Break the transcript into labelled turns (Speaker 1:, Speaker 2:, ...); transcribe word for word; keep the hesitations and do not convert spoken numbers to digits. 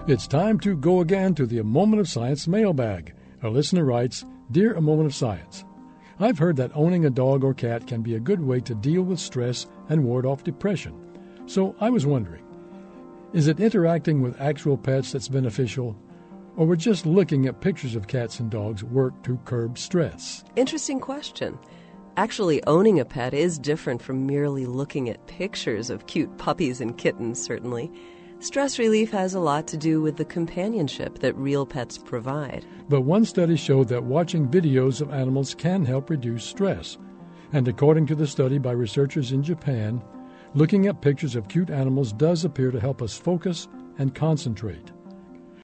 Speaker 1: It's time to go again to the A Moment of Science mailbag. A listener writes, Dear A Moment of Science, I've heard that owning a dog or cat can be a good way to deal with stress and ward off depression. So I was wondering, is it interacting with actual pets that's beneficial, or would just looking at pictures of cats and dogs work to curb stress?
Speaker 2: Interesting question. Actually, owning a pet is different from merely looking at pictures of cute puppies and kittens, certainly. Stress relief has a lot to do with the companionship that real pets provide.
Speaker 1: But one study showed that watching videos of animals can help reduce stress. And according to the study by researchers in Japan, looking at pictures of cute animals does appear to help us focus and concentrate.